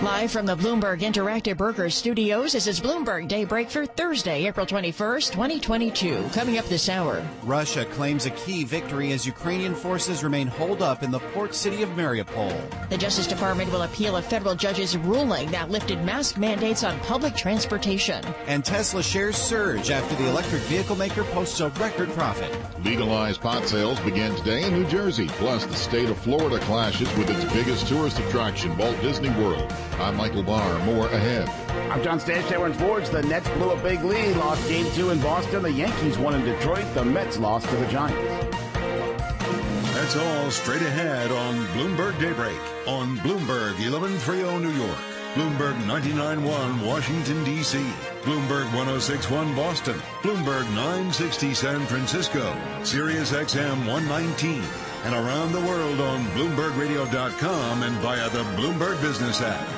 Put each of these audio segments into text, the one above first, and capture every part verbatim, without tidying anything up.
Live from the Bloomberg Interactive Brokers Studios, this is Bloomberg Daybreak for Thursday, April twenty-first, twenty twenty-two. Coming up this hour. Russia claims a key victory as Ukrainian forces remain holed up in the port city of Mariupol. The Justice Department will appeal a federal judge's ruling that lifted mask mandates on public transportation. And Tesla shares surge after the electric vehicle maker posts a record profit. Legalized pot sales begin today in New Jersey. Plus, the state of Florida clashes with its biggest tourist attraction, Walt Disney World. I'm Michael Barr. More ahead. I'm John Stanstetter in sports. The Nets blew a big lead, lost game two in Boston. The Yankees won in Detroit. The Mets lost to the Giants. That's all straight ahead on Bloomberg Daybreak on Bloomberg eleven thirty New York, Bloomberg ninety-nine point one Washington, D C, Bloomberg one oh six point one Boston, Bloomberg nine sixty San Francisco, Sirius X M one nineteen, and around the world on Bloomberg Radio dot com and via the Bloomberg Business app.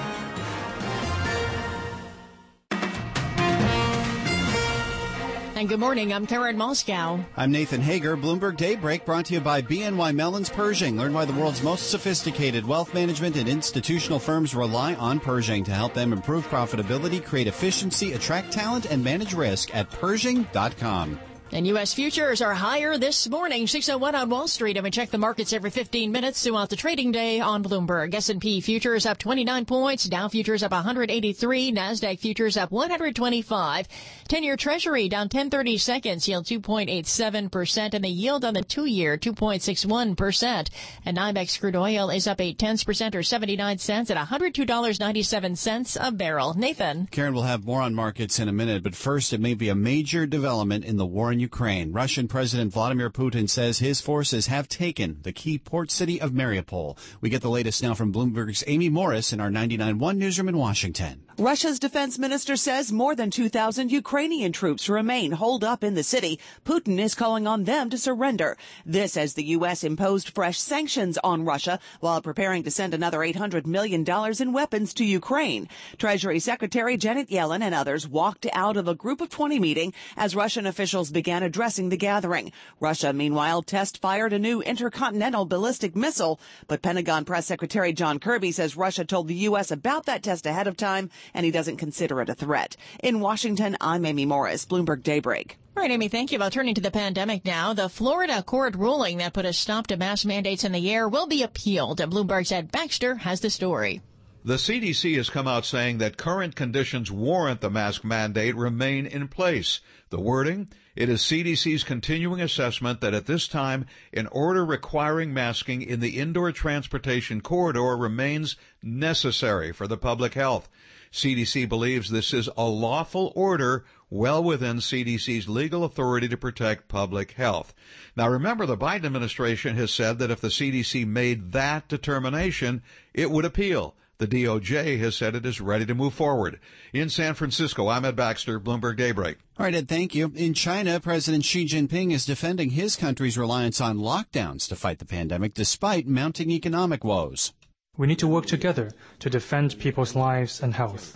And good morning, I'm Karen Moscow. I'm Nathan Hager. Bloomberg Daybreak brought to you by B N Y Mellon's Pershing. Learn why the world's most sophisticated wealth management and institutional firms rely on Pershing to help them improve profitability, create efficiency, attract talent, and manage risk at Pershing dot com. And U S futures are higher this morning, six oh one on Wall Street. And we check the markets every fifteen minutes throughout the trading day on Bloomberg. S and P futures up twenty-nine points, Dow futures up one hundred eighty-three, NASDAQ futures up one hundred twenty-five. ten-year Treasury down ten thirty seconds, yield two point eight seven percent, and the yield on the two-year two point six one percent. And NYMEX crude oil is up eight tenths percent or seventy-nine cents at one hundred two dollars and ninety-seven cents a barrel. Nathan. Karen will have more on markets in a minute, but first it may be a major development in the war in Ukraine. Russian President Vladimir Putin says his forces have taken the key port city of Mariupol. We get the latest now from Bloomberg's Amy Morris in our ninety-nine point one newsroom in Washington. Russia's defense minister says more than two thousand Ukrainian troops remain holed up in the city. Putin is calling on them to surrender. This as the U S imposed fresh sanctions on Russia while preparing to send another eight hundred million dollars in weapons to Ukraine. Treasury Secretary Janet Yellen and others walked out of a group of twenty meeting as Russian officials began addressing the gathering. Russia, meanwhile, test-fired a new intercontinental ballistic missile, but Pentagon Press Secretary John Kirby says Russia told the U S about that test ahead of time, and he doesn't consider it a threat. In Washington, I'm Amy Morris, Bloomberg Daybreak. All right, Amy, thank you. Well, turning to the pandemic now, the Florida court ruling that put a stop to mask mandates in the air will be appealed. And Bloomberg's Ed Baxter has the story. The C D C has come out saying that current conditions warrant the mask mandate remain in place. The wording? It is C D C's continuing assessment that at this time, an order requiring masking in the indoor transportation corridor remains necessary for the public health. C D C believes this is a lawful order well within C D C's legal authority to protect public health. Now remember, the Biden administration has said that if the C D C made that determination, it would appeal. The D O J has said it is ready to move forward. In San Francisco, I'm Ed Baxter, Bloomberg Daybreak. All right, Ed, thank you. In China, President Xi Jinping is defending his country's reliance on lockdowns to fight the pandemic despite mounting economic woes. We need to work together to defend people's lives and health.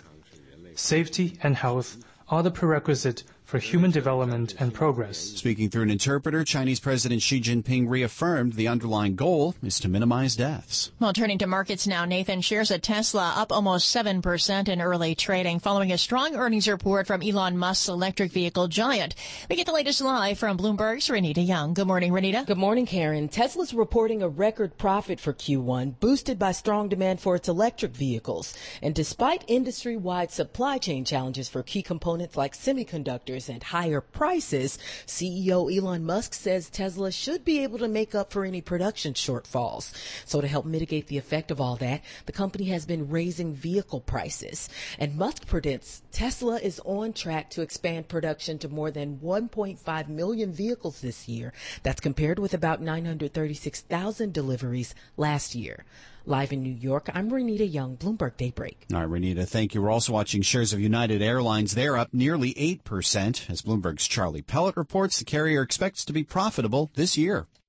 Safety and health are the prerequisite for human development and progress. Speaking through an interpreter, Chinese President Xi Jinping reaffirmed the underlying goal is to minimize deaths. Well, turning to markets now, Nathan, shares of Tesla up almost seven percent in early trading following a strong earnings report from Elon Musk's electric vehicle giant. We get the latest live from Bloomberg's Renita Young. Good morning, Renita. Good morning, Karen. Tesla's reporting a record profit for Q one, boosted by strong demand for its electric vehicles. And despite industry-wide supply chain challenges for key components like semiconductors and higher prices, C E O Elon Musk says Tesla should be able to make up for any production shortfalls. So to help mitigate the effect of all that, the company has been raising vehicle prices. And Musk predicts Tesla is on track to expand production to more than one point five million vehicles this year. That's compared with about nine hundred thirty-six thousand deliveries last year. Live in New York, I'm Renita Young, Bloomberg Daybreak. All right, Renita, thank you. We're also watching shares of United Airlines. They're up nearly eight percent. As Bloomberg's Charlie Pellet reports, the carrier expects to be profitable this year.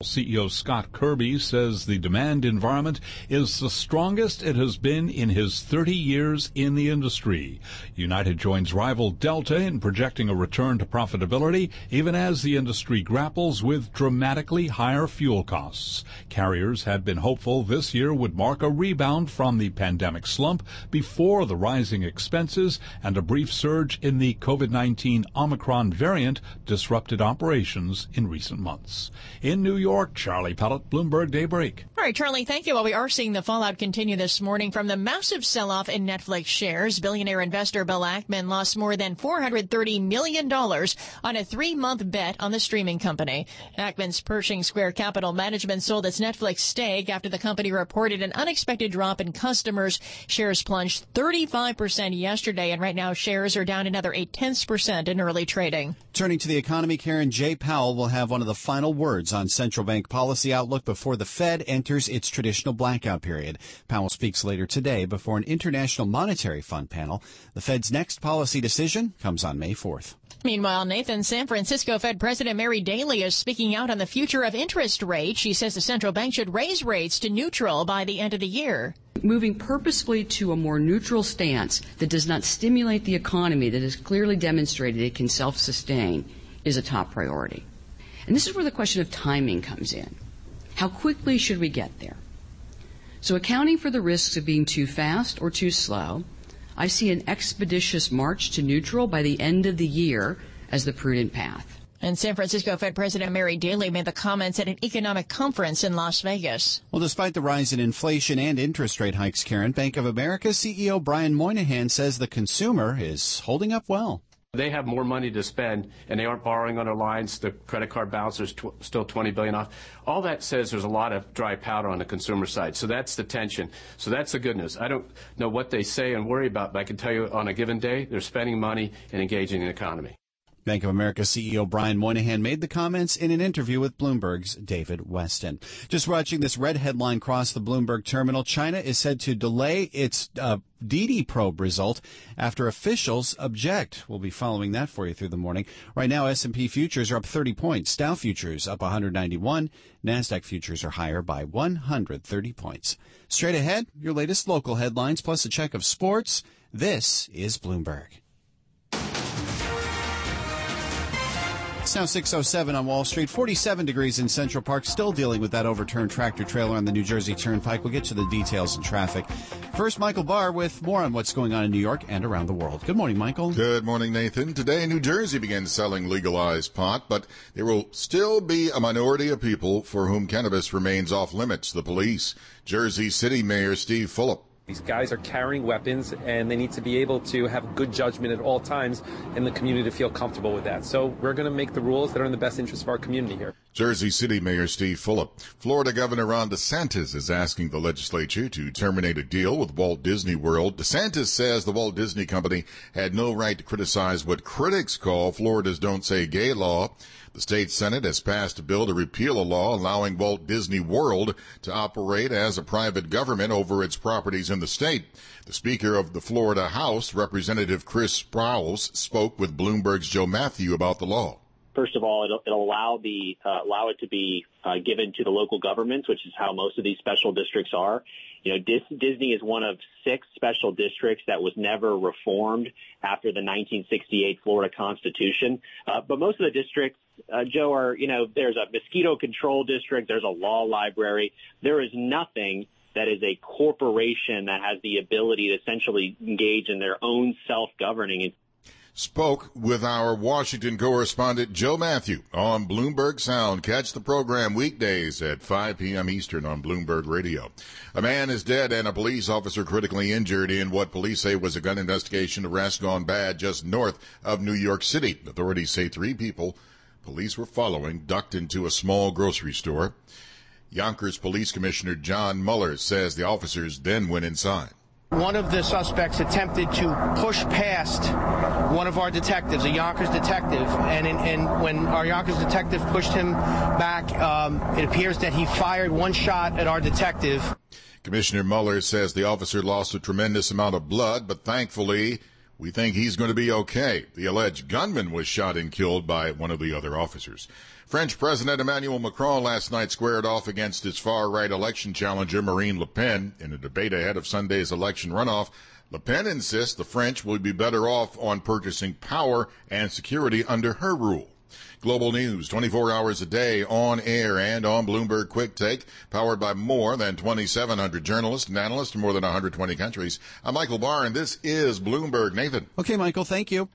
C E O Scott Kirby says the demand environment is the strongest it has been in his thirty years in the industry. United joins rival Delta in projecting a return to profitability, even as the industry grapples with dramatically higher fuel costs. Carriers had been hopeful this year would mark a rebound from the pandemic slump before the rising expenses and a brief surge in the COVID nineteen Omicron variant disrupted operations in recent months. In New York, Charlie Pellet, Bloomberg Daybreak. All right, Charlie, thank you. Well, we are seeing the fallout continue this morning from the massive sell-off in Netflix shares. Billionaire investor Bill Ackman lost more than four hundred thirty million dollars on a three-month bet on the streaming company. Ackman's Pershing Square Capital Management sold its Netflix stake after the company reported an unexpected drop in customers. Shares plunged thirty-five percent yesterday, and right now shares are down another eight-tenths percent in early trading. Turning to the economy, Karen, Jay Powell will have one of the final words on central bank policy outlook before the Fed enters its traditional blackout period. Powell speaks later today before an International Monetary Fund panel. The Fed's next policy decision comes on May fourth. Meanwhile, Nathan, San Francisco Fed President Mary Daly is speaking out on the future of interest rates. She says the central bank should raise rates to neutral by the end of the year. Moving purposefully to a more neutral stance that does not stimulate the economy, that has clearly demonstrated it can self-sustain, is a top priority. And this is where the question of timing comes in. How quickly should we get there? So accounting for the risks of being too fast or too slow, I see an expeditious march to neutral by the end of the year as the prudent path. And San Francisco Fed President Mary Daly made the comments at an economic conference in Las Vegas. Well, despite the rise in inflation and interest rate hikes, Karen, Bank of America C E O Brian Moynihan says the consumer is holding up well. They have more money to spend, and they aren't borrowing on their lines. The credit card balance is tw- still twenty billion dollars off. All that says there's a lot of dry powder on the consumer side. So that's the tension. So that's the good news. I don't know what they say and worry about, but I can tell you on a given day, they're spending money and engaging in the economy. Bank of America C E O Brian Moynihan made the comments in an interview with Bloomberg's David Weston. Just watching this red headline cross the Bloomberg terminal, China is said to delay its uh, D D probe result after officials object. We'll be following that for you through the morning. Right now, S and P futures are up thirty points. Dow futures up one hundred ninety-one. NASDAQ futures are higher by one hundred thirty points. Straight ahead, your latest local headlines plus a check of sports. This is Bloomberg. It's now six oh seven on Wall Street, forty-seven degrees in Central Park, still dealing with that overturned tractor trailer on the New Jersey Turnpike. We'll get to the details and traffic. First, Michael Barr with more on what's going on in New York and around the world. Good morning, Michael. Good morning, Nathan. Today, New Jersey begins selling legalized pot, but there will still be a minority of people for whom cannabis remains off limits. The police. Jersey City Mayor Steve Fulop. These guys are carrying weapons, and they need to be able to have good judgment at all times and the community to feel comfortable with that. So we're going to make the rules that are in the best interest of our community here. Jersey City Mayor Steve Fulop. Florida Governor Ron DeSantis is asking the legislature to terminate a deal with Walt Disney World. DeSantis says the Walt Disney Company had no right to criticize what critics call Florida's Don't Say Gay law. The state Senate has passed a bill to repeal a law allowing Walt Disney World to operate as a private government over its properties in the state. The Speaker of the Florida House, Representative Chris Sprowls, spoke with Bloomberg's Joe Matthew about the law. First of all, it'll, it'll allow the uh, allow it to be uh, given to the local governments, which is how most of these special districts are. You know, Dis- Disney is one of six special districts that was never reformed after the nineteen sixty-eight Florida Constitution. Uh, but most of the districts, uh, Joe, are, you know, there's a mosquito control district, there's a law library. There is nothing that is a corporation that has the ability to essentially engage in their own self-governing. Spoke with our Washington correspondent Joe Matthew on Bloomberg Sound. Catch the program weekdays at five p.m. Eastern on Bloomberg Radio. A man is dead and a police officer critically injured in what police say was a gun investigation arrest gone bad just north of New York City. Authorities say three people police were following ducked into a small grocery store. Yonkers Police Commissioner John Muller says the officers then went inside. One of the suspects attempted to push past one of our detectives, a Yonkers detective, and, in, and when our Yonkers detective pushed him back, um, it appears that he fired one shot at our detective. Commissioner Muller says the officer lost a tremendous amount of blood, but thankfully We think he's going to be okay. The alleged gunman was shot and killed by one of the other officers. French President Emmanuel Macron last night squared off against his far-right election challenger Marine Le Pen in a debate ahead of Sunday's election runoff. Le Pen insists the French would be better off on purchasing power and security under her rule. Global news, twenty-four hours a day, on air and on Bloomberg Quick Take, powered by more than twenty-seven hundred journalists and analysts from more than one hundred twenty countries. I'm Michael Barr, and this is Bloomberg. Nathan. Okay, Michael, thank you.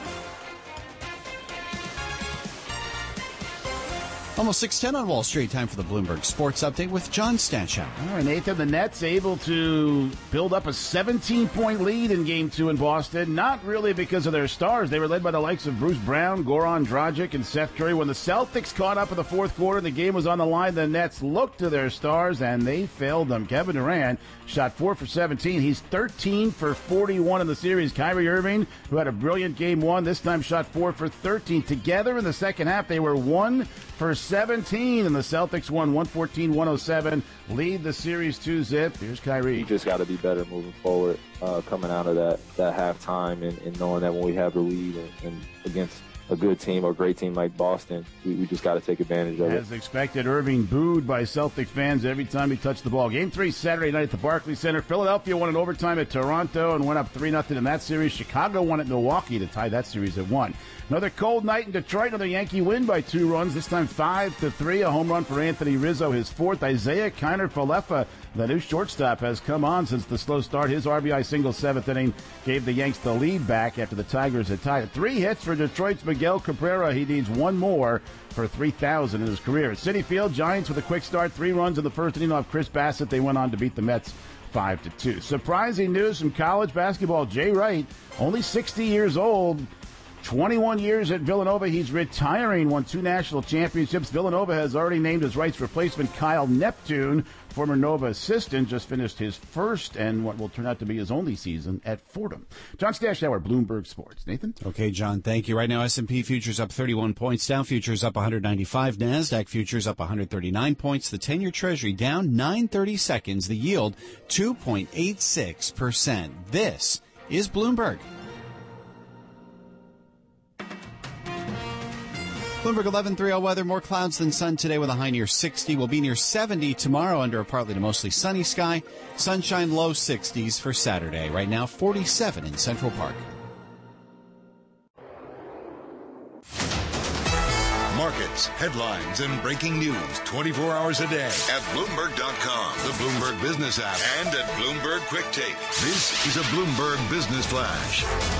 Almost six ten on Wall Street. Time for the Bloomberg Sports Update with John Stanchow. All right, Nathan, the Nets able to build up a seventeen-point lead in Game two in Boston. Not really because of their stars. They were led by the likes of Bruce Brown, Goran Dragic, and Seth Curry. When the Celtics caught up in the fourth quarter, the game was on the line. The Nets looked to their stars, and they failed them. Kevin Durant shot four for seventeen. He's thirteen for forty-one in the series. Kyrie Irving, who had a brilliant game one, this time shot four for thirteen. Together in the second half, they were one for seventeen, and the Celtics won one fourteen one oh seven, lead the series two zip. Here's Kyrie. You just got to be better moving forward, uh, coming out of that, that halftime and, and knowing that when we have the lead and, and against a good team or a great team like Boston, we, we just got to take advantage of it. As expected, Irving booed by Celtic fans every time he touched the ball. Game three Saturday night at the Barclays Center. Philadelphia won in overtime at Toronto and went up three nothing in that series. Chicago won at Milwaukee to tie that series at one. Another cold night in Detroit. Another Yankee win by two runs, this time five to three. A home run for Anthony Rizzo, his fourth. Isaiah Kiner-Falefa, the new shortstop, has come on since the slow start. His R B I single seventh inning gave the Yanks the lead back after the Tigers had tied it. Three hits for Detroit's Miguel Cabrera. He needs one more for three thousand in his career. At Citi Field, Giants with a quick start. Three runs in the first inning off Chris Bassett. They went on to beat the Mets five to two. Surprising news from college basketball. Jay Wright, only sixty years old, twenty-one years at Villanova. He's retiring, won two national championships. Villanova has already named his Wright's replacement, Kyle Neptune, former Nova assistant, just finished his first and what will turn out to be his only season at Fordham. John Stashauer, Bloomberg Sports. Nathan? Okay, John, thank you. Right now, S and P futures up thirty-one points, Dow futures up one hundred ninety-five, NASDAQ futures up one hundred thirty-nine points, the ten-year Treasury down nine thirty-seconds, the yield two point eight six percent. This is Bloomberg. Bloomberg eleven thirty weather, more clouds than sun today with a high near sixty. We'll be near seventy tomorrow under a partly to mostly sunny sky. Sunshine low sixties for Saturday. Right now forty-seven in Central Park. Markets, headlines, and breaking news twenty-four hours a day at Bloomberg dot com, the Bloomberg Business app, and at Bloomberg Quick Take. This is a Bloomberg Business Flash.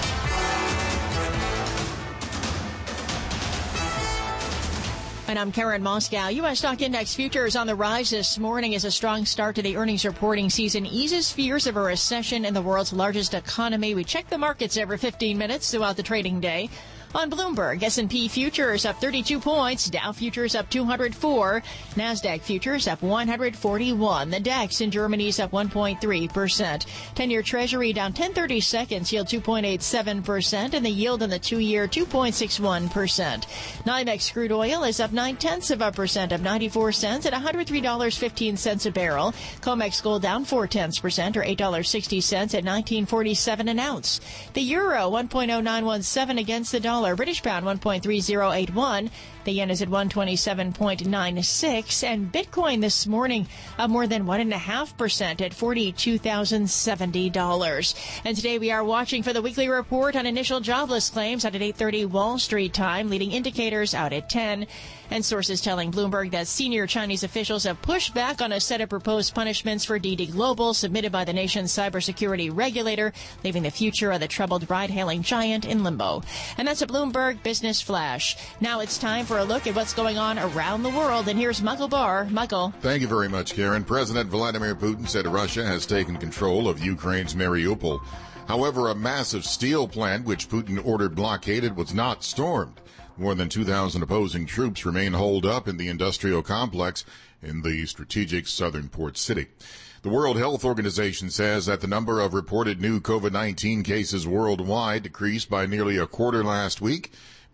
And I'm Karen Moscow. U S stock index futures on the rise this morning as a strong start to the earnings reporting season eases fears of a recession in the world's largest economy. We check the markets every fifteen minutes throughout the trading day. On Bloomberg, S and P futures up thirty-two points, Dow futures up two hundred four, NASDAQ futures up one hundred forty-one. The DAX in Germany is up one point three percent. ten-year Treasury down ten thirty-seconds, yield two point eight seven percent, and the yield in the two-year two point six one percent. NYMEX crude oil is up nine-tenths of a percent, of ninety-four cents at one hundred three dollars and fifteen cents a barrel. COMEX gold down four-tenths percent, or eight dollars and sixty cents at nineteen forty-seven an ounce. The euro one point oh nine one seven against the dollar. British pound one point three oh eight one. The yen is at one twenty-seven point nine six, and Bitcoin this morning up more than one and a half percent at forty-two thousand seventy dollars. And today we are watching for the weekly report on initial jobless claims out at eight thirty Wall Street time, leading indicators out at ten. And sources telling Bloomberg that senior Chinese officials have pushed back on a set of proposed punishments for D D Global submitted by the nation's cybersecurity regulator, leaving the future of the troubled ride-hailing giant in limbo. And that's a Bloomberg Business Flash. Now it's time for a look at what's going on around the world. And here's Michael Barr. Michael. Thank you very much, Karen. President Vladimir Putin said Russia has taken control of Ukraine's Mariupol. However, a massive steel plant which Putin ordered blockaded was not stormed. More than two thousand opposing troops remain holed up in the industrial complex in the strategic southern port city. The World Health Organization says that the number of reported new COVID nineteen cases worldwide decreased by nearly a quarter last week.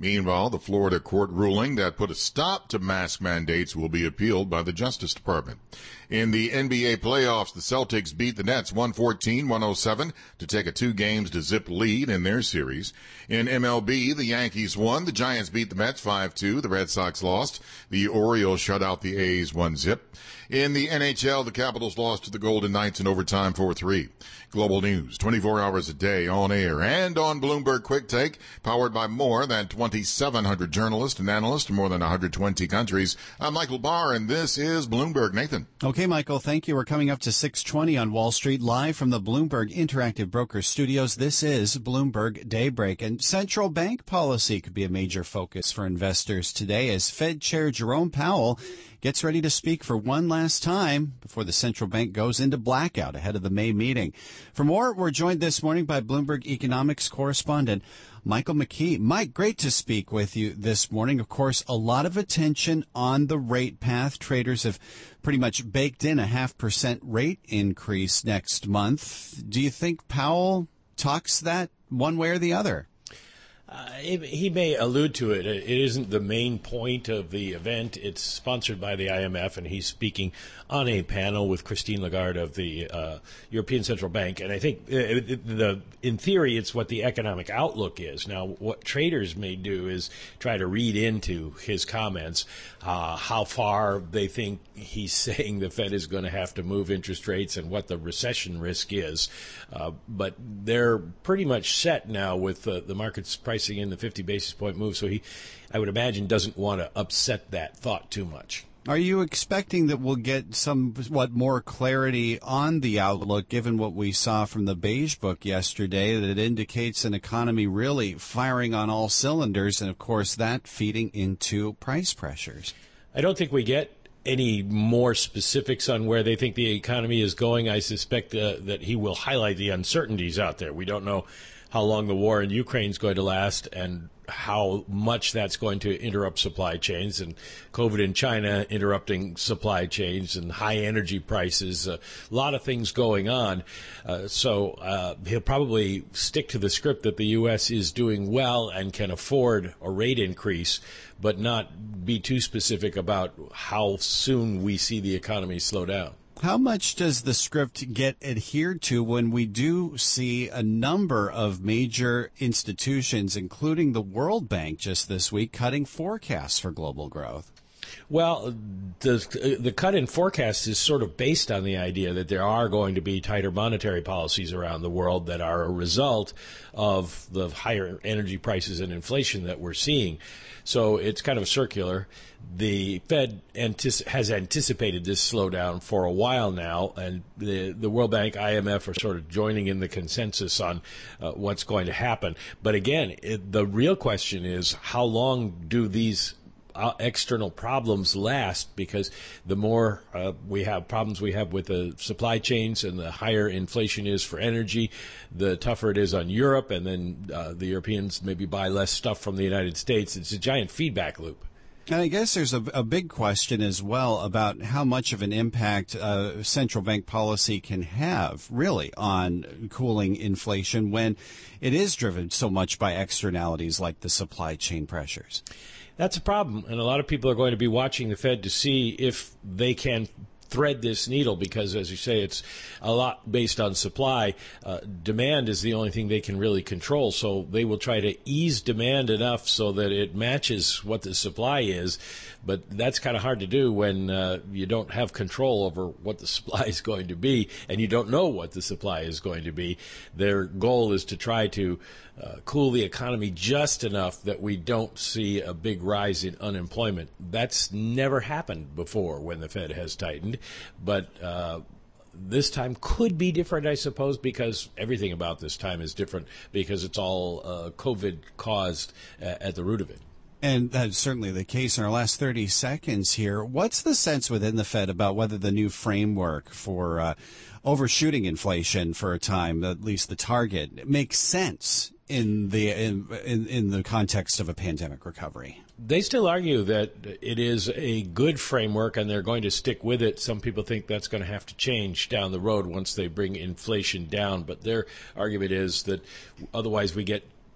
Meanwhile, the Florida court ruling that put a stop to mask mandates will be appealed by the Justice Department. In the N B A playoffs, the Celtics beat the Nets one fourteen one oh seven to take a two games to zip lead in their series. In M L B, the Yankees won. The Giants beat the Mets five two. The Red Sox lost. The Orioles shut out the A's one zip. In the N H L, the Capitals lost to the Golden Knights in overtime four three. Global news, twenty-four hours a day on air and on Bloomberg Quick Take, powered by more than twenty-seven hundred journalists and analysts in more than one hundred twenty countries. I'm Michael Barr, and this is Bloomberg. Nathan. Okay, Michael, thank you. We're coming up to six twenty on Wall Street, live from the Bloomberg Interactive Brokers Studios. This is Bloomberg Daybreak, and central bank policy could be a major focus for investors today as Fed Chair Jerome Powell gets ready to speak for one last time before the central bank goes into blackout ahead of the May meeting. For more, we're joined this morning by Bloomberg economics correspondent Michael McKee. Mike, great to speak with you this morning. Of course, a lot of attention on the rate path. Traders have pretty much baked in a half percent rate increase next month. Do you think Powell talks that one way or the other? Uh, he may allude to it. It isn't the main point of the event. It's sponsored by the I M F, and he's speaking on a panel with Christine Lagarde of the uh, European Central Bank. And I think uh, the in theory, it's what the economic outlook is. Now, what traders may do is try to read into his comments uh, how far they think he's saying the Fed is going to have to move interest rates and what the recession risk is. Uh, but they're pretty much set now with uh, the market's price in the fifty basis point move, so he, I would imagine, doesn't want to upset that thought too much. Are you expecting that we'll get somewhat more clarity on the outlook, given what we saw from the Beige Book yesterday, that it indicates an economy really firing on all cylinders, and of course that feeding into price pressures? I don't think we get any more specifics on where they think the economy is going. I suspect uh, that he will highlight the uncertainties out there. We don't know how long the war in Ukraine is going to last and how much that's going to interrupt supply chains, and COVID in China interrupting supply chains, and high energy prices, a lot of things going on. Uh, so uh, he'll probably stick to the script that the U S is doing well and can afford a rate increase, but not be too specific about how soon we see the economy slow down. How much does the script get adhered to when we do see a number of major institutions, including the World Bank just this week, cutting forecasts for global growth? Well, the the cut in forecast is sort of based on the idea that there are going to be tighter monetary policies around the world that are a result of the higher energy prices and inflation that we're seeing. So it's kind of circular. The Fed antici- has anticipated this slowdown for a while now, and the, the World Bank, I M F are sort of joining in the consensus on uh, what's going to happen. But again, it, the real question is, how long do these Uh, external problems last? Because the more uh, we have problems we have with the supply chains and the higher inflation is for energy, the tougher it is on Europe, and then uh, the Europeans maybe buy less stuff from the United States. It's a giant feedback loop. And I guess there's a, a big question as well about how much of an impact uh, central bank policy can have, really, on cooling inflation when it is driven so much by externalities like the supply chain pressures. That's a problem, and a lot of people are going to be watching the Fed to see if they can thread this needle, because, as you say, it's a lot based on supply. Uh, demand is the only thing they can really control, so they will try to ease demand enough so that it matches what the supply is, but that's kind of hard to do when uh, you don't have control over what the supply is going to be, and you don't know what the supply is going to be. Their goal is to try to uh, cool the economy just enough that we don't see a big rise in unemployment. That's never happened before when the Fed has tightened, but uh, this time could be different, I suppose, because everything about this time is different, because it's all uh, COVID caused uh, at the root of it. And that's certainly the case in our last thirty seconds here. What's the sense within the Fed about whether the new framework for uh, overshooting inflation for a time, at least the target, makes sense in the in, in in the context of a pandemic recovery? They still argue that it is a good framework and they're going to stick with it. Some people think that's going to have to change down the road once they bring inflation down. But their argument is that otherwise we get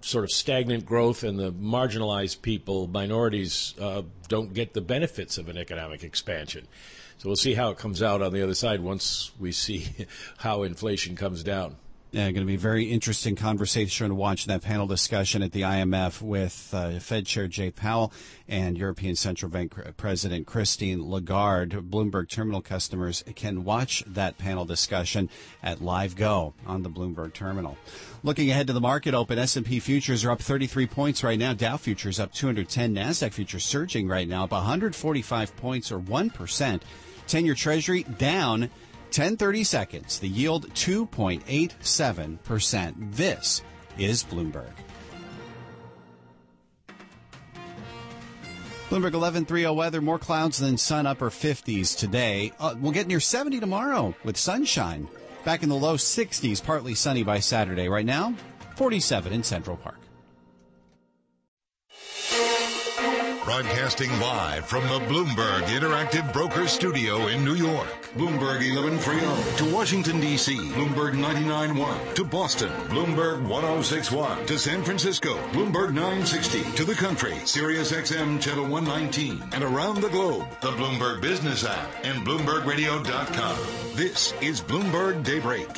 sort of stagnant growth, and the marginalized people, minorities, uh, don't get the benefits of an economic expansion. So we'll see how it comes out on the other side once we see how inflation comes down. Yeah, going to be a very interesting conversation to watch that panel discussion at the I M F with uh, Fed Chair Jay Powell and European Central Bank President Christine Lagarde. Bloomberg Terminal customers can watch that panel discussion at LiveGo on the Bloomberg Terminal. Looking ahead to the market open, S and P futures are up thirty-three points right now. Dow futures up two hundred ten. NASDAQ futures surging right now up one hundred forty-five points or one percent. ten-year Treasury down ten thirty seconds. The yield two point eight seven percent. This is Bloomberg. Bloomberg eleven thirty weather, more clouds than sun, upper fifties today. Uh, we'll get near seventy tomorrow with sunshine. Back in the low sixties, partly sunny by Saturday. Right now, forty-seven in Central Park. Broadcasting live from the Bloomberg Interactive Broker Studio in New York. Bloomberg eleven thirty. To Washington, D C. Bloomberg ninety-nine point one. To Boston. Bloomberg ten sixty-one. To San Francisco. Bloomberg nine sixty. To the country. Sirius X M Channel one nineteen. And around the globe. The Bloomberg Business app and Bloomberg Radio dot com. This is Bloomberg Daybreak.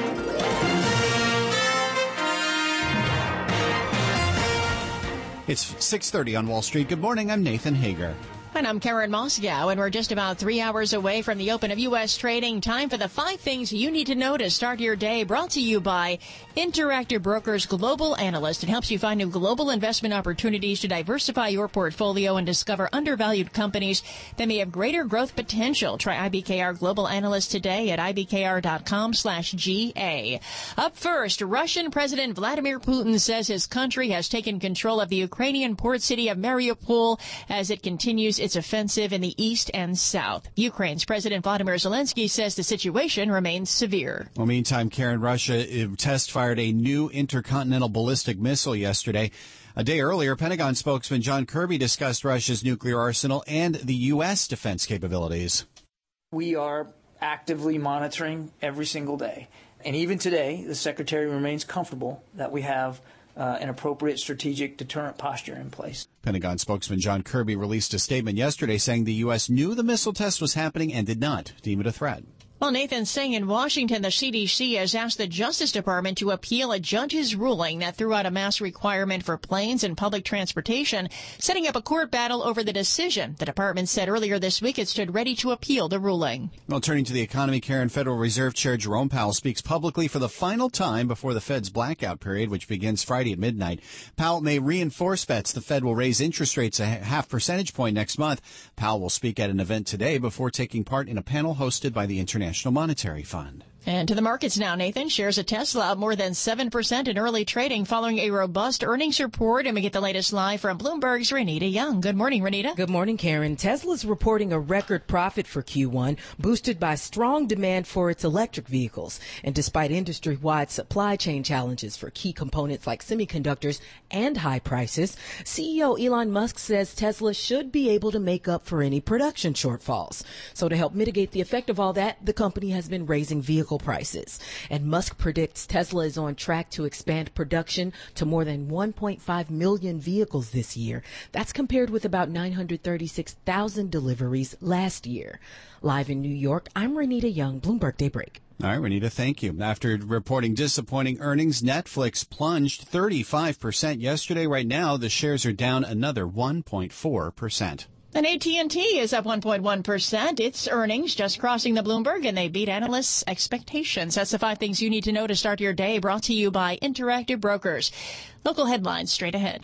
It's six thirty on Wall Street. Good morning. I'm Nathan Hager. And I'm Karen Moscow, and we're just about three hours away from the open of U S trading. Time for the five things you need to know to start your day, brought to you by Interactive Brokers Global Analyst. It helps you find new global investment opportunities to diversify your portfolio and discover undervalued companies that may have greater growth potential. Try I B K R Global Analyst today at I B K R dot com slash G A. Up first, Russian President Vladimir Putin says his country has taken control of the Ukrainian port city of Mariupol as it continues its offensive in the east and south. Ukraine's President Vladimir Zelensky says the situation remains severe. Well, meantime, Karen, Russia test fired a new intercontinental ballistic missile yesterday. A day earlier, Pentagon spokesman John Kirby discussed Russia's nuclear arsenal and the U S defense capabilities. We are actively monitoring every single day. And even today, the Secretary remains comfortable that we have Uh, an appropriate strategic deterrent posture in place. Pentagon spokesman John Kirby released a statement yesterday saying the U S knew the missile test was happening and did not deem it a threat. Well, Nathan, staying in Washington, the C D C has asked the Justice Department to appeal a judge's ruling that threw out a mask requirement for planes and public transportation, setting up a court battle over the decision. The department said earlier this week it stood ready to appeal the ruling. Well, turning to the economy, Karen, Federal Reserve Chair Jerome Powell speaks publicly for the final time before the Fed's blackout period, which begins Friday at midnight. Powell may reinforce bets the Fed will raise interest rates a half percentage point next month. Powell will speak at an event today before taking part in a panel hosted by the International National Monetary Fund. And to the markets now, Nathan. Shares of Tesla up more than seven percent in early trading following a robust earnings report. And we get the latest live from Bloomberg's Renita Young. Good morning, Renita. Good morning, Karen. Tesla's reporting a record profit for Q one, boosted by strong demand for its electric vehicles. And despite industry-wide supply chain challenges for key components like semiconductors and high prices, C E O Elon Musk says Tesla should be able to make up for any production shortfalls. So to help mitigate the effect of all that, the company has been raising vehicle prices. And Musk predicts Tesla is on track to expand production to more than one point five million vehicles this year. That's compared with about nine hundred thirty-six thousand deliveries last year. Live in New York, I'm Renita Young, Bloomberg Daybreak. All right, Renita, thank you. After reporting disappointing earnings, Netflix plunged thirty-five percent yesterday. Right now, the shares are down another one point four percent. And A T and T is up one point one percent. Its earnings just crossing the Bloomberg, and they beat analysts' expectations. That's the five things you need to know to start your day, brought to you by Interactive Brokers. Local headlines straight ahead.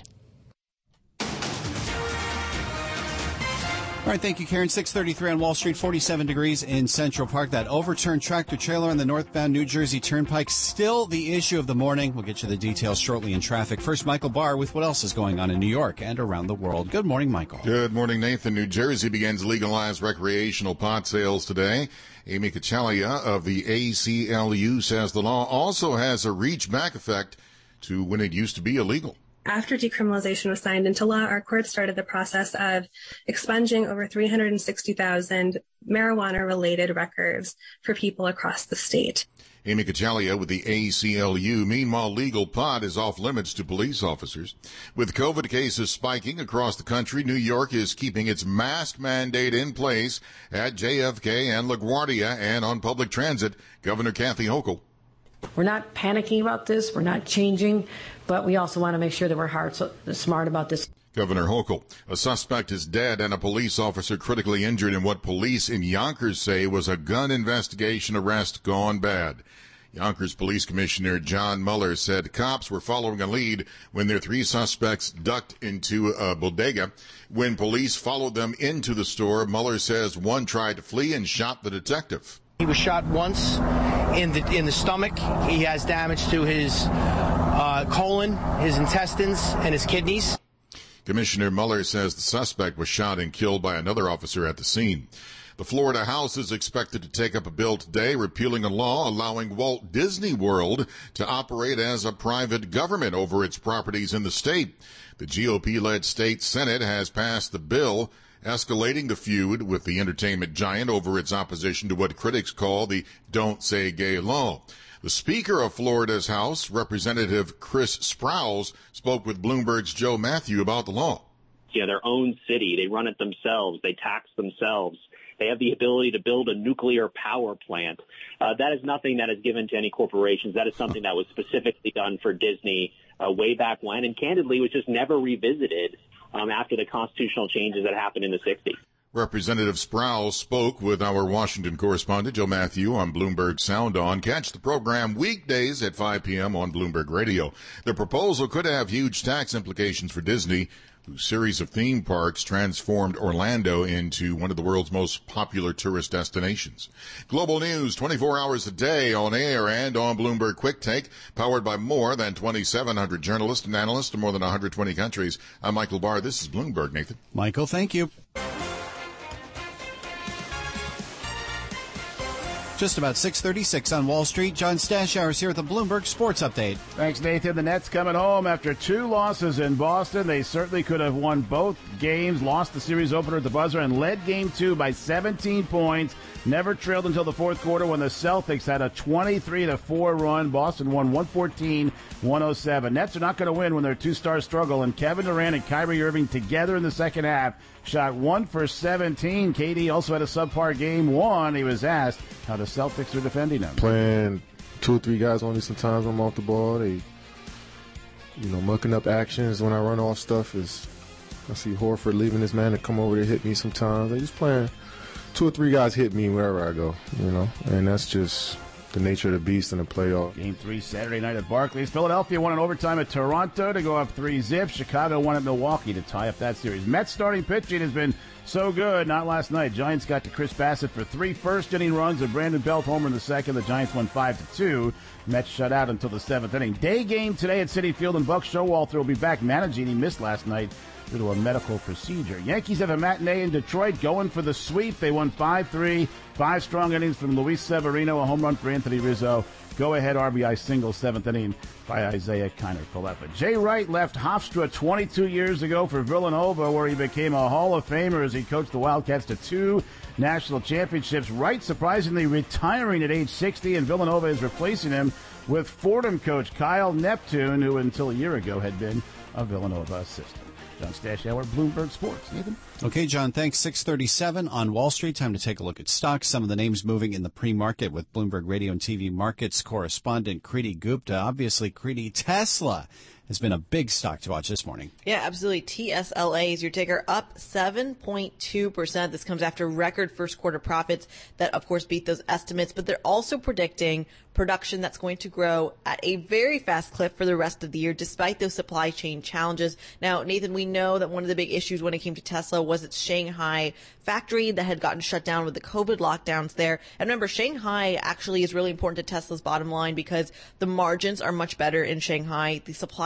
All right, thank you, Karen. six thirty-three on Wall Street, forty-seven degrees in Central Park. That overturned tractor trailer on the northbound New Jersey Turnpike, still the issue of the morning. We'll get you the details shortly in traffic. First, Michael Barr with what else is going on in New York and around the world. Good morning, Michael. Good morning, Nathan. New Jersey begins legalized recreational pot sales today. Amy Kachalia of the A C L U says the law also has a reach-back effect to when it used to be illegal. After decriminalization was signed into law, our court started the process of expunging over three hundred sixty thousand marijuana-related records for people across the state. Amy Cachalia with the A C L U. Meanwhile, legal pot is off limits to police officers. With COVID cases spiking across the country, New York is keeping its mask mandate in place at J F K and LaGuardia and on public transit. Governor Kathy Hochul. We're not panicking about this. We're not changing, but we also want to make sure that we're hard, so, smart about this. Governor Hochul. A suspect is dead and a police officer critically injured in what police in Yonkers say was a gun investigation arrest gone bad. Yonkers Police Commissioner John Muller said cops were following a lead when their three suspects ducked into a bodega. When police followed them into the store, Muller says one tried to flee and shot the detective. He was shot once in the in the stomach. He has damage to his uh, colon, his intestines, and his kidneys. Commissioner Muller says the suspect was shot and killed by another officer at the scene. The Florida House is expected to take up a bill today repealing a law allowing Walt Disney World to operate as a private government over its properties in the state. The G O P-led state Senate has passed the bill, escalating the feud with the entertainment giant over its opposition to what critics call the Don't Say Gay law. The Speaker of Florida's House, Representative Chris Sprouse, spoke with Bloomberg's Joe Matthew about the law. Yeah, their own city. They run it themselves. They tax themselves. They have the ability to build a nuclear power plant. Uh, that is nothing that is given to any corporations. That is something that was specifically done for Disney uh, way back when, and candidly was just never revisited um, after the constitutional changes that happened in the sixties. Representative Sprouse spoke with our Washington correspondent, Joe Matthew, on Bloomberg Sound On. Catch the program weekdays at five p.m. on Bloomberg Radio. The proposal could have huge tax implications for Disney, whose series of theme parks transformed Orlando into one of the world's most popular tourist destinations. Global news twenty-four hours a day on air and on Bloomberg Quick Take, powered by more than twenty-seven hundred journalists and analysts in more than one hundred twenty countries. I'm Michael Barr. This is Bloomberg, Nathan. Michael, thank you. Just about six thirty-six on Wall Street. John Stashauer is here with the Bloomberg Sports Update. Thanks, Nathan. The Nets coming home after two losses in Boston. They certainly could have won both games, lost the series opener at the buzzer, and led game two by seventeen points. Never trailed until the fourth quarter when the Celtics had a twenty-three to four run. Boston won one fourteen to one oh seven. Nets are not going to win when their two stars struggle, and Kevin Durant and Kyrie Irving together in the second half shot one for seventeen. K D also had a subpar game one. He was asked how the Celtics are defending him. Playing two or three guys on me sometimes when I'm off the ball. They, you know, mucking up actions when I run off stuff. Is I see Horford leaving his man to come over to hit me sometimes. They just playing two or three guys hit me wherever I go, you know, and that's just the nature of the beast in the playoff. Game three Saturday night at Barclays. Philadelphia won in overtime at Toronto to go up three zip. Chicago won at Milwaukee to tie up that series. Mets starting pitching has been so good. Not last night. Giants got to Chris Bassett for three first-inning runs. A Brandon Belt homer in the second. The Giants won five to two. Mets shut out until the seventh inning. Day game today at Citi Field, and Buck Showalter will be back managing. He missed last night due to a medical procedure. Yankees have a matinee in Detroit going for the sweep. They won five three. Five strong innings from Luis Severino, a home run for Anthony Rizzo. Go-ahead R B I single, seventh inning by Isaiah Kiner-Falefa. Jay Wright left Hofstra twenty-two years ago for Villanova, where he became a Hall of Famer as he coached the Wildcats to two national championships. Wright surprisingly retiring at age sixty, and Villanova is replacing him with Fordham coach Kyle Neptune, who until a year ago had been a Villanova assistant. John Stashauer, Bloomberg Sports. Nathan? Okay, John, thanks. six thirty-seven on Wall Street. Time to take a look at stocks. Some of the names moving in the pre-market with Bloomberg Radio and T V Markets correspondent Kriti Gupta. Obviously, Kriti, Tesla has been a big stock to watch this morning. Yeah, absolutely. T S L A is your ticker, up seven point two percent. This comes after record first quarter profits that, of course, beat those estimates. But they're also predicting production that's going to grow at a very fast clip for the rest of the year, despite those supply chain challenges. Now, Nathan, we know that one of the big issues when it came to Tesla was its Shanghai factory that had gotten shut down with the COVID lockdowns there. And remember, Shanghai actually is really important to Tesla's bottom line because the margins are much better in Shanghai. The supply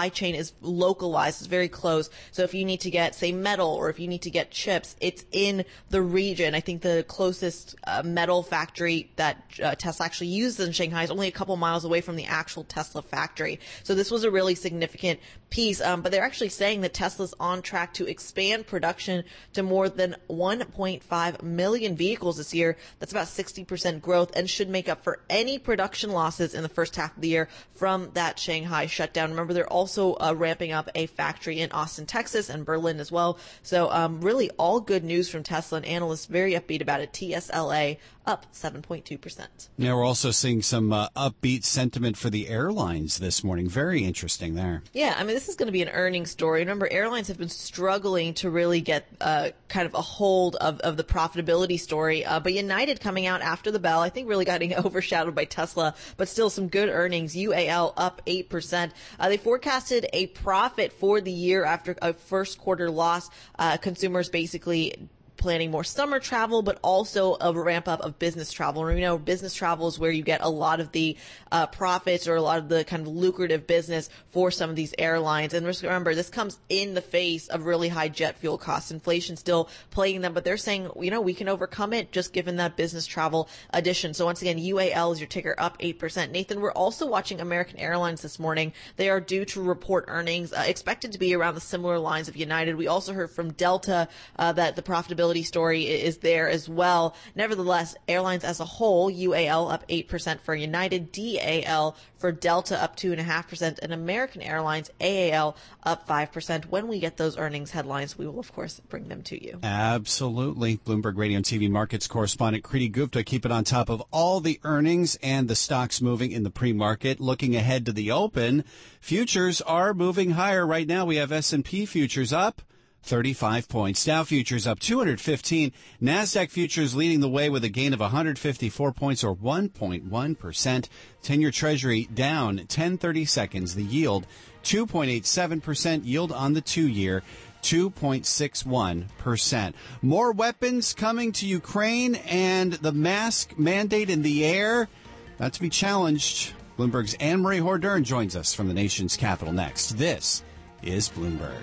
supply chain is localized, it's very close. So if you need to get, say, metal, or if you need to get chips, it's in the region. I think the closest uh, metal factory that uh, Tesla actually uses in Shanghai is only a couple miles away from the actual Tesla factory. So this was a really significant piece. Um, but they're actually saying that Tesla's on track to expand production to more than one point five million vehicles this year. That's about sixty percent growth, and should make up for any production losses in the first half of the year from that Shanghai shutdown. Remember, they're also uh, ramping up a factory in Austin, Texas, and Berlin as well. So um, really all good news from Tesla, and analysts very upbeat about it. T S L A up seven point two percent. Yeah, we're also seeing some uh, upbeat sentiment for the airlines this morning. Very interesting there. Yeah, I mean, this is going to be an earnings story. Remember, airlines have been struggling to really get uh, kind of a hold of, of the profitability story. Uh, but United coming out after the bell, I think really got overshadowed by Tesla, but still some good earnings. U A L up eight percent. Uh, they forecasted a profit for the year after a first quarter loss. Uh, consumers basically planning more summer travel, but also a ramp up of business travel. We know business travel is where you get a lot of the uh, profits, or a lot of the kind of lucrative business for some of these airlines. And just remember, this comes in the face of really high jet fuel costs. Inflation still plaguing them, but they're saying, you know, we can overcome it just given that business travel addition. So once again, U A L is your ticker, up eight percent. Nathan, we're also watching American Airlines this morning. They are due to report earnings, uh, expected to be around the similar lines of United. We also heard from Delta uh, that the profitability story is there as well. Nevertheless, airlines as a whole, U A L up eight percent for United, D A L for Delta up two point five percent, and American Airlines, A A L, up five percent. When we get those earnings headlines, we will, of course, bring them to you. Absolutely. Bloomberg Radio and T V markets correspondent Kriti Gupta keeping on top of all the earnings and the stocks moving in the pre-market. Looking ahead to the open, futures are moving higher right now. We have S and P futures up thirty-five points. Dow futures up two hundred fifteen. NASDAQ futures leading the way with a gain of one hundred fifty-four points, or one point one percent. ten-year Treasury down ten thirty seconds. The yield two point eight seven percent. Yield on the two-year two point six one percent. More weapons coming to Ukraine, and the mask mandate in the air, not to be challenged. Bloomberg's Anne-Marie Hordern joins us from the nation's capital next. This is Bloomberg.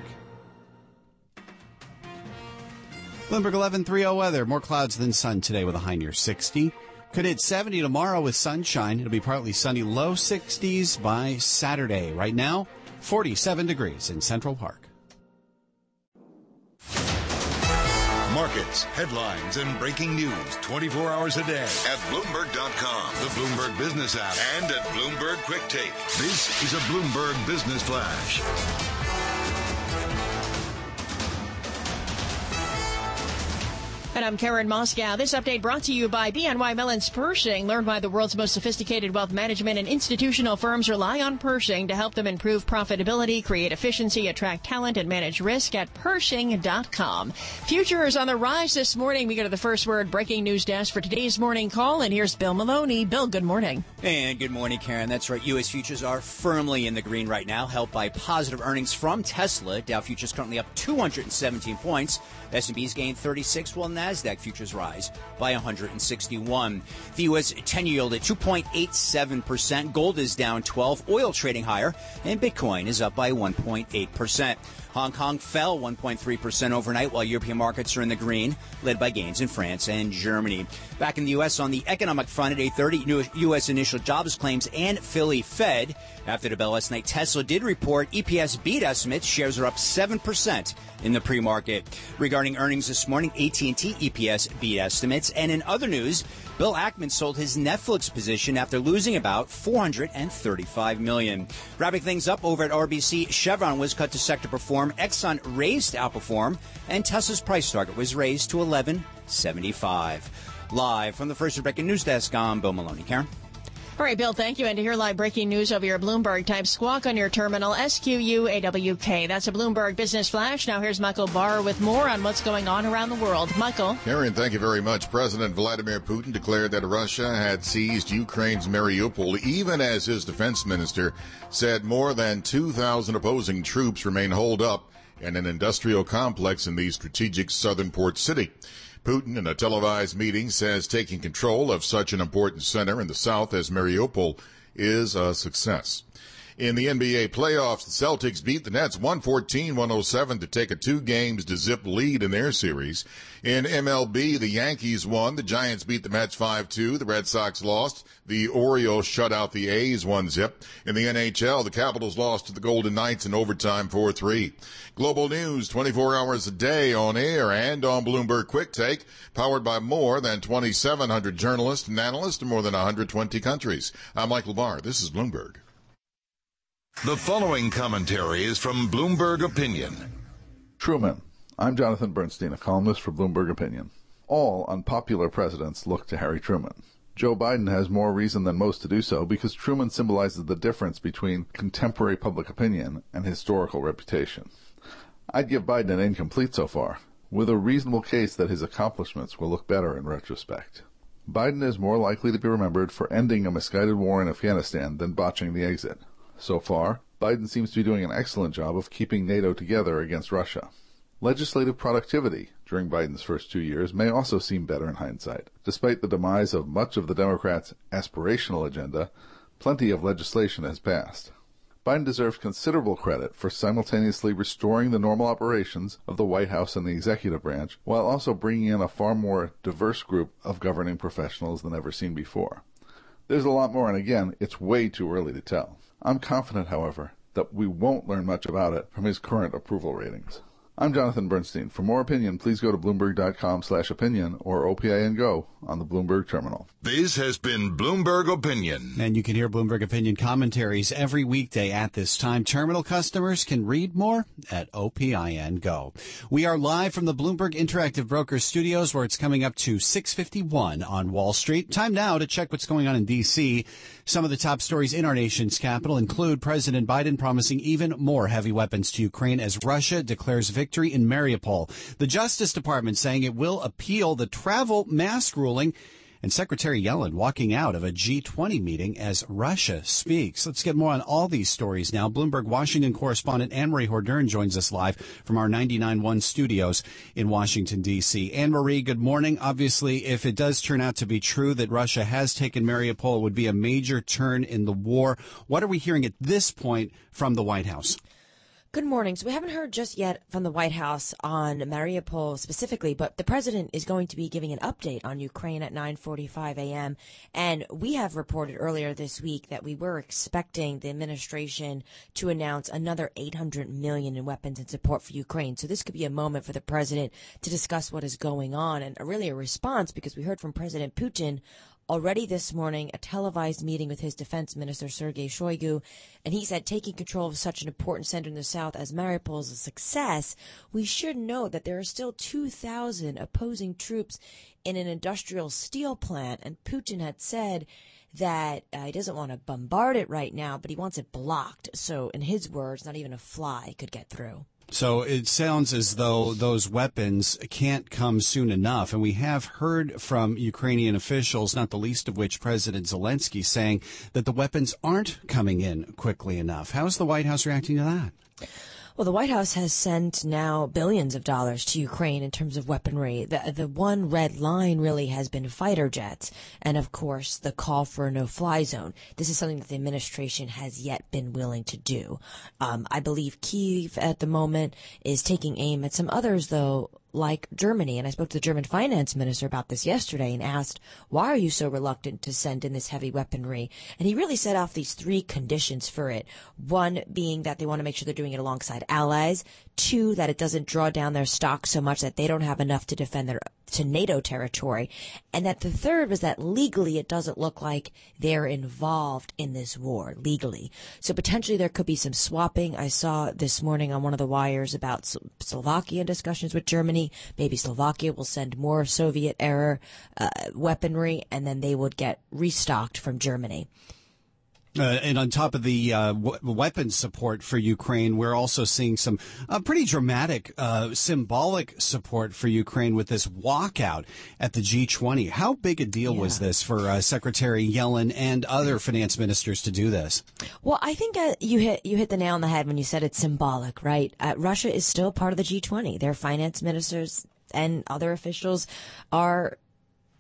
Bloomberg eleven thirty weather. More clouds than sun today with a high near sixty. Could hit seventy tomorrow with sunshine. It'll be partly sunny, low sixties by Saturday. Right now, forty-seven degrees in Central Park. Markets, headlines, and breaking news twenty-four hours a day at Bloomberg dot com, the Bloomberg Business app, and at Bloomberg Quick Take. This is a Bloomberg Business Flash. And I'm Karen Moscow. This update brought to you by B N Y Mellon's Pershing. Learn why the world's most sophisticated wealth management and institutional firms rely on Pershing to help them improve profitability, create efficiency, attract talent, and manage risk at Pershing dot com. Futures on the rise this morning. We go to the First Word breaking news desk for today's morning call, and here's Bill Maloney. Bill, good morning. And good morning, Karen. That's right. U S futures are firmly in the green right now, helped by positive earnings from Tesla. Dow futures currently up two hundred seventeen points. S and P's gained thirty-six, while NASDAQ futures rise by one hundred sixty-one. The U S ten-year yield at two point eight seven percent. Gold is down twelve, oil trading higher, and Bitcoin is up by one point eight percent. Hong Kong fell one point three percent overnight, while European markets are in the green, led by gains in France and Germany. Back in the U S on the economic front at eight thirty, U S initial jobs claims and Philly Fed. After the bell last night, Tesla did report E P S beat estimates. Shares are up seven percent in the pre-market. Regarding earnings this morning, A T and T E P S beat estimates. And in other news, Bill Ackman sold his Netflix position after losing about four hundred thirty-five million dollars. Wrapping things up over at R B C, Chevron was cut to sector perform, Exxon raised to outperform, and Tesla's price target was raised to eleven seventy-five. Live from the First Breaking News Desk, I'm Bill Maloney. Karen? All right, Bill, thank you. And to hear live breaking news over your Bloomberg, type squawk on your terminal, S Q U A W K. That's a Bloomberg Business Flash. Now here's Michael Barr with more on what's going on around the world. Michael. Karen, thank you very much. President Vladimir Putin declared that Russia had seized Ukraine's Mariupol, even as his defense minister said more than two thousand opposing troops remain holed up in an industrial complex in the strategic southern port city. Putin, in a televised meeting, says taking control of such an important center in the south as Mariupol is a success. In the N B A playoffs, the Celtics beat the Nets one fourteen one oh seven to take a two games to zip lead in their series. In M L B, the Yankees won. The Giants beat the Mets five two. The Red Sox lost. The Orioles shut out the A's one zip. In the N H L, the Capitals lost to the Golden Knights in overtime four three. Global news twenty-four hours a day on air and on Bloomberg Quick Take, powered by more than twenty-seven hundred journalists and analysts in more than one hundred twenty countries. I'm Mike LaBar. This is Bloomberg. The following commentary is from Bloomberg Opinion. Truman. I'm Jonathan Bernstein, a columnist for Bloomberg Opinion. All unpopular presidents look to Harry Truman. Joe Biden has more reason than most to do so because Truman symbolizes the difference between contemporary public opinion and historical reputation. I'd give Biden an incomplete so far, with a reasonable case that his accomplishments will look better in retrospect. Biden is more likely to be remembered for ending a misguided war in Afghanistan than botching the exit. So far, Biden seems to be doing an excellent job of keeping NATO together against Russia. Legislative productivity during Biden's first two years may also seem better in hindsight. Despite the demise of much of the Democrats' aspirational agenda, plenty of legislation has passed. Biden deserves considerable credit for simultaneously restoring the normal operations of the White House and the executive branch, while also bringing in a far more diverse group of governing professionals than ever seen before. There's a lot more, and again, it's way too early to tell. I'm confident, however, that we won't learn much about it from his current approval ratings. I'm Jonathan Bernstein. For more opinion, please go to Bloomberg.com slash opinion or O P I N Go on the Bloomberg terminal. This has been Bloomberg Opinion. And you can hear Bloomberg Opinion commentaries every weekday at this time. Terminal customers can read more at O P I N Go. We are live from the Bloomberg Interactive Brokers studios where it's coming up to six fifty-one on Wall Street. Time now to check what's going on in D C. Some of the top stories in our nation's capital include President Biden promising even more heavy weapons to Ukraine as Russia declares victory in Mariupol. The Justice Department saying it will appeal the travel mask ruling, and Secretary Yellen walking out of a G twenty meeting as Russia speaks. Let's get more on all these stories now. Bloomberg Washington correspondent Anne-Marie Hordern joins us live from our ninety-nine point one studios in Washington, D C. Anne-Marie, good morning. Obviously, if it does turn out to be true that Russia has taken Mariupol, it would be a major turn in the war. What are we hearing at this point from the White House? Good morning. So we haven't heard just yet from the White House on Mariupol specifically, but the president is going to be giving an update on Ukraine at nine forty-five a.m. And we have reported earlier this week that we were expecting the administration to announce another eight hundred million dollars in weapons and support for Ukraine. So this could be a moment for the president to discuss what is going on and really a response, because we heard from President Putin already this morning, a televised meeting with his defense minister, Sergei Shoigu, and he said taking control of such an important center in the south as Mariupol is a success. We should note that there are still two thousand opposing troops in an industrial steel plant, and Putin had said that uh, he doesn't want to bombard it right now, but he wants it blocked. So in his words, not even a fly could get through. So it sounds as though those weapons can't come soon enough. And we have heard from Ukrainian officials, not the least of which President Zelensky, saying that the weapons aren't coming in quickly enough. How is the White House reacting to that? Well, the White House has sent now billions of dollars to Ukraine in terms of weaponry. The the one red line really has been fighter jets and, of course, the call for a no-fly zone. This is something that the administration has yet been willing to do. Um, I believe Kyiv at the moment is taking aim at some others, though, like Germany. And I spoke to the German finance minister about this yesterday and asked, why are you so reluctant to send in this heavy weaponry? And he really set off these three conditions for it. One being that they want to make sure they're doing it alongside allies. Two, that it doesn't draw down their stock so much that they don't have enough to defend their to NATO territory. And that the third was that legally it doesn't look like they're involved in this war legally. So potentially there could be some swapping. I saw this morning on one of the wires about Slovakia discussions with Germany. Maybe Slovakia will send more Soviet-era uh, weaponry, and then they would get restocked from Germany. Uh, and on top of the uh, w- weapons support for Ukraine, we're also seeing some uh, pretty dramatic uh, symbolic support for Ukraine with this walkout at the G twenty. How big a deal yeah. was this for uh, Secretary Yellen and other finance ministers to do this? Well, I think uh, you hit you hit the nail on the head when you said it's symbolic, right? Uh, Russia is still part of the G twenty. Their finance ministers and other officials are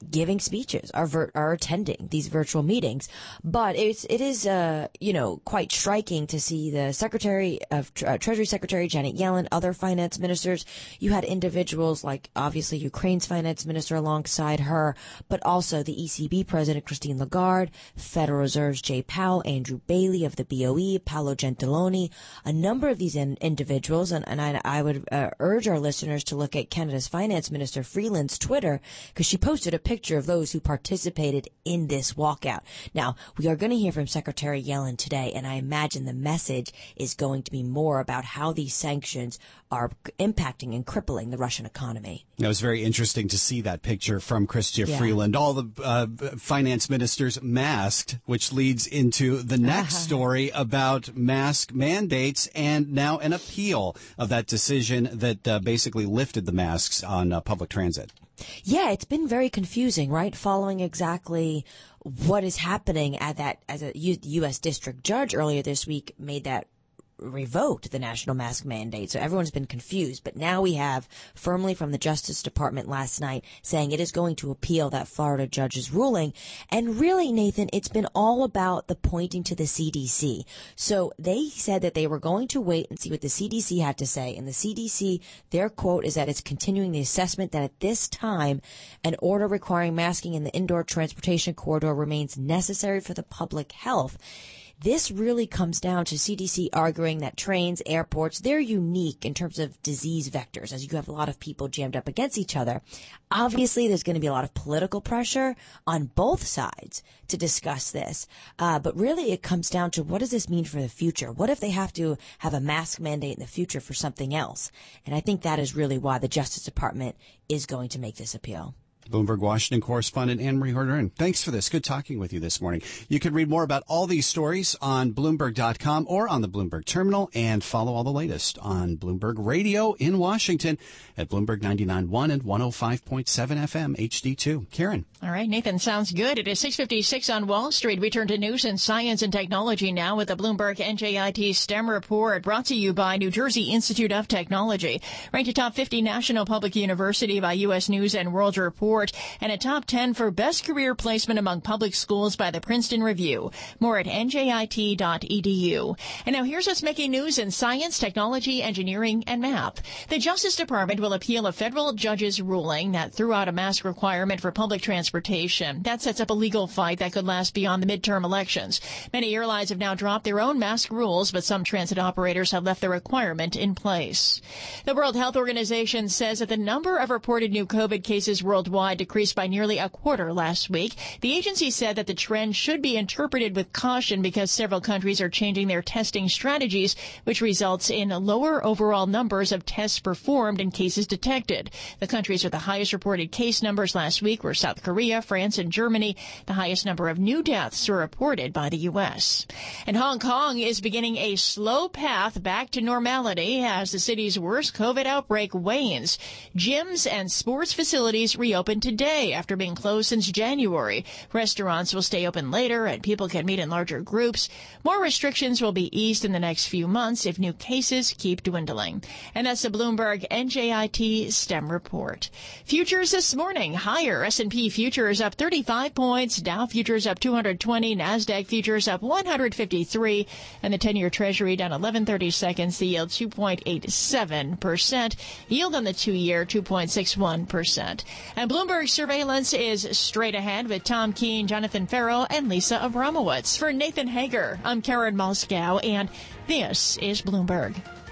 giving speeches, are ver- are attending these virtual meetings. But it's it is uh you know quite striking to see the Secretary of uh, Treasury Secretary Janet Yellen, other finance ministers. You had individuals like obviously Ukraine's finance minister alongside her, but also the E C B President Christine Lagarde, Federal Reserve's Jay Powell, Andrew Bailey of the B O E, Paolo Gentiloni, a number of these in- individuals, and, and I, I would uh, urge our listeners to look at Canada's Finance Minister Freeland's Twitter, because she posted a picture of those who participated in this walkout. Now, we are going to hear from Secretary Yellen today, and I imagine the message is going to be more about how these sanctions are impacting and crippling the Russian economy. It was very interesting to see that picture from Chrystia Yeah. Freeland. All the uh, finance ministers masked, which leads into the next story about mask mandates and now an appeal of that decision that uh, basically lifted the masks on uh, public transit. Yeah, it's been very confusing, right? Following exactly what is happening at that, as a U- U S district judge earlier this week made that revoked the national mask mandate. So everyone's been confused. But now we have firmly from the Justice Department last night saying it is going to appeal that Florida judge's ruling. And really, Nathan, it's been all about the pointing to the C D C. So they said that they were going to wait and see what the C D C had to say. And the C D C, their quote is that it's continuing the assessment that at this time, an order requiring masking in the indoor transportation corridor remains necessary for the public health. This really comes down to C D C arguing that trains, airports, they're unique in terms of disease vectors, as you have a lot of people jammed up against each other. Obviously, there's going to be a lot of political pressure on both sides to discuss this. Uh, but really, it comes down to what does this mean for the future? What if they have to have a mask mandate in the future for something else? And I think that is really why the Justice Department is going to make this appeal. Bloomberg Washington correspondent Anne-Marie Horner. Thanks for this. Good talking with you this morning. You can read more about all these stories on Bloomberg dot com or on the Bloomberg Terminal, and follow all the latest on Bloomberg Radio in Washington at Bloomberg ninety-nine point one and one oh five point seven F M H D two. Karen. All right, Nathan, sounds good. It is six fifty-six on Wall Street. We turn to news and science and technology now with the Bloomberg N J I T STEM report, brought to you by New Jersey Institute of Technology. Ranked a top fifty national public university by U S News and World Report, and a top ten for best career placement among public schools by the Princeton Review. More at N J I T dot E D U. And now here's what's making news in science, technology, engineering, and math. The Justice Department will appeal a federal judge's ruling that threw out a mask requirement for public transportation. That sets up a legal fight that could last beyond the midterm elections. Many airlines have now dropped their own mask rules, but some transit operators have left the requirement in place. The World Health Organization says that the number of reported new COVID cases worldwide decreased by nearly a quarter last week. The agency said that the trend should be interpreted with caution because several countries are changing their testing strategies, which results in lower overall numbers of tests performed and cases detected. The countries with the highest reported case numbers last week were South Korea, France, and Germany. The highest number of new deaths were reported by the U S. And Hong Kong is beginning a slow path back to normality as the city's worst COVID outbreak wanes. Gyms and sports facilities reopen today after being closed since January. Restaurants will stay open later and people can meet in larger groups. More restrictions will be eased in the next few months if new cases keep dwindling. And that's the Bloomberg N J I T STEM report. Futures this morning higher. S and P futures up thirty-five points. Dow futures up two hundred twenty. NASDAQ futures up one hundred fifty-three. And the ten-year Treasury down eleven thirty-seconds. The yield two point eight seven percent. Yield on the two-year two point six one percent. And Bloomberg Surveillance is straight ahead with Tom Keene, Jonathan Farrell, and Lisa Abramowitz. For Nathan Hager, I'm Karen Moscow, and this is Bloomberg.